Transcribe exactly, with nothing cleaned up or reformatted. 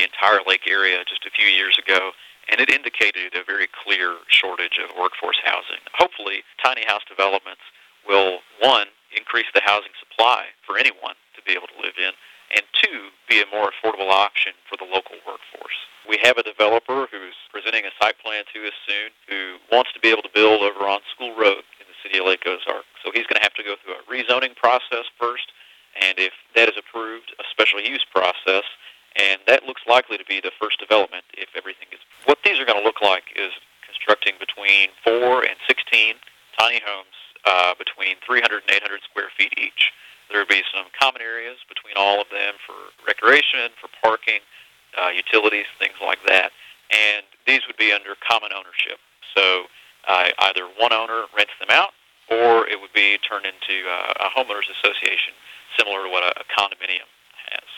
entire lake area just a few years ago, and it indicated a very clear shortage of workforce housing. Hopefully, tiny house developments will, one, increase the housing supply for anyone to be able to live in, and two, be a more affordable option for the local workforce. We have a developer who's presenting a site plan to us soon who wants to be able to build over on School Road in the city of Lake Ozark. So he's going to have to go through a rezoning process first, and if that is approved, a special use process, and that looks likely to be the first development if everything is. What these are going to look like is constructing between four and sixteen tiny homes uh, between three hundred and eight hundred square feet each. There will be some common areas between all of them for recreation, for parking, uh, utilities, things like that. And these would be under common ownership. So uh, either one owner rents them out, or it would be turned into uh, a homeowners association, similar to what a, a condominium has.